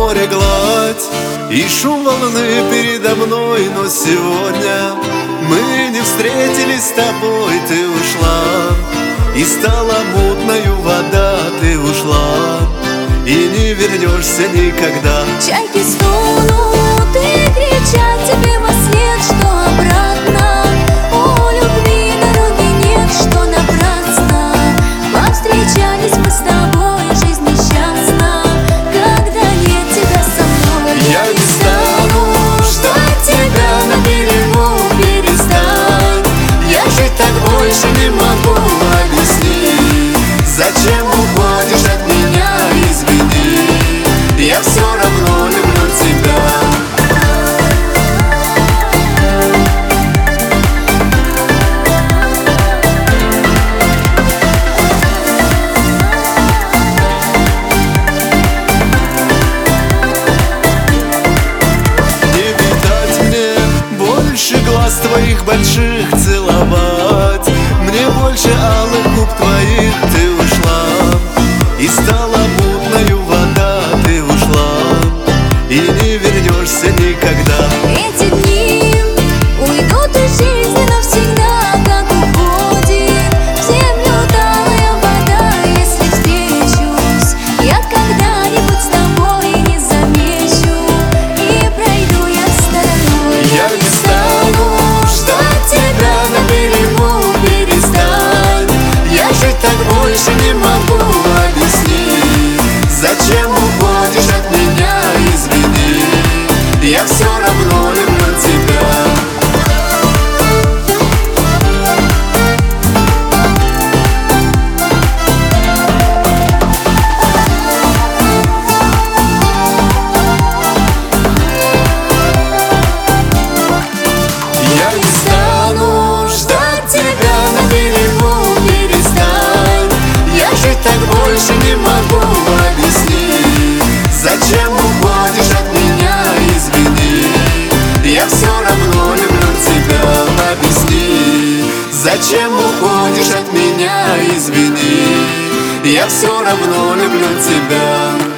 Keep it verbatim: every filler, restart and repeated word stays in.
моря гладь и шум волны передо мной. Но сегодня мы не встретились с тобой. Ты ушла, и стала мутною вода. Ты ушла, и не вернешься никогда. Чайки стонут и кричат тебе во след, что обратно у любви дороги нет, что напрасно повстречались мы с тобой. Жизнь несчастна, когда нет тебя со мной. Я не стану ждать тебя на берегу, перестань. Я жить так больше не могу. Объясни, зачем уходишь от меня? Извини, я все равно люблю тебя. Глаз твоих больших целовать, мне больше алых губ твоих. Ты ушла, и стала мутною вода. Ты ушла, и не вернешься никогда. Эти дни уйдут из жизни навсегда, как уходит в землю талая вода. Если встречусь я когда-нибудь с тобой, не замечу и пройду я стороной. Я не стану ждать тебя на берегу, перестань. Я жить так больше не могу. Объясни, зачем уходишь от меня? Извини, я все равно люблю тебя. Так больше не могу. Объясни, зачем уходишь от меня? Извини, я все равно люблю тебя. Объясни, зачем уходишь от меня? Извини, я все равно люблю тебя.